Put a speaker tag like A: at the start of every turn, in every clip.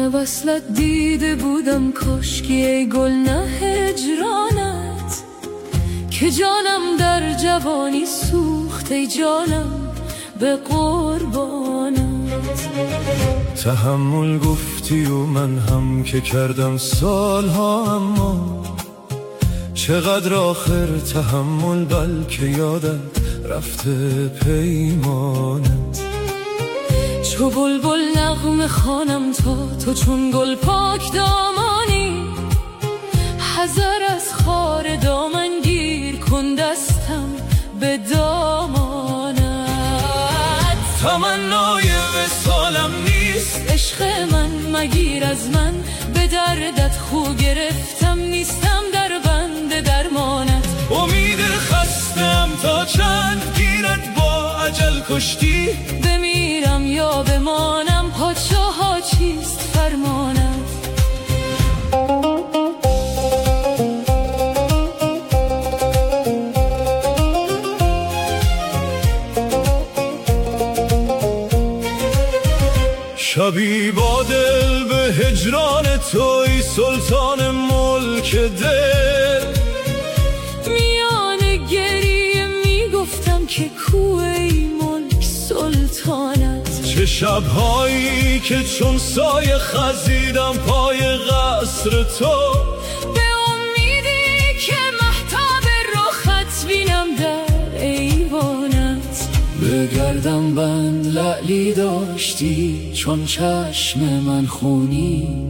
A: وصلت دیده بودم کاشکی ای گل نه هجرانت، که جانم در جوانی سوخت ای جانم به قربانت.
B: تحمل گفتی و من هم که کردم سالها، اما چقدر آخر تحمل، بلکه یادت رفته پیمانت.
A: چو بلبل نغمه خوانم تا تو چون گل پاک دامانی، حذر از خار دامن گیر کن دستم به دامانت.
B: تمنای وصالم نیست
A: عشق من مگیر از من، به دردت خو گرفتم نیستم در بند درمانت.
B: امید خستم تا چند گیرت با اجل کشتی،
A: بمیرم یا بمانم پادشاها چیست فرمانت.
B: شبی با دل به هجران توی سلطان ملک دل،
A: میان گریه میگفتم که کوی ملک سلطانت.
B: چه شبهایی که چون سایه خزیدم پای قصر تو،
A: به امیدی که مهتاب رخت بینم در ایوانت. به گردم بند لعلی داشتی چون چشم من خونی،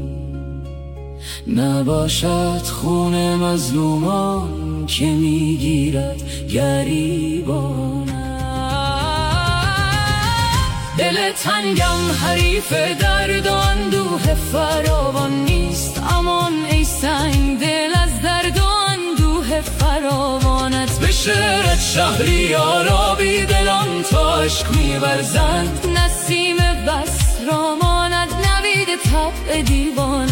A: نباشد خون مظلومان که میگیرد گریبانت. دل تنگم حریف درد و اندوه فراوان نیست، امان ای سنگ دل از درد و اندوه فراوانت.
B: به شعرت شهریارا بی دلان تا عشق می‌ورزند،
A: نسیم بس راماند نوید طبع دیوان.